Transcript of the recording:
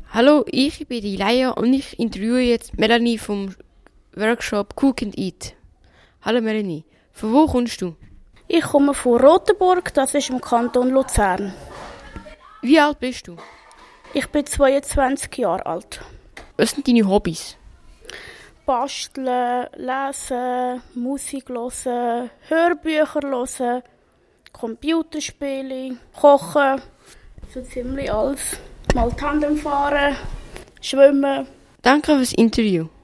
Hallo, ich bin die Leia und ich interviewe jetzt Melanie vom Workshop Cook and Eat. Hallo Melanie, von wo kommst du? Ich komme von Rotenburg, das ist im Kanton Luzern. Wie alt bist du? Ich bin 22 Jahre alt. Was sind deine Hobbys? Basteln, lesen, Musik hören, Hörbücher hören, Computerspiele, kochen, so ziemlich alles. Mal Tandem fahren, schwimmen. Danke fürs Interview.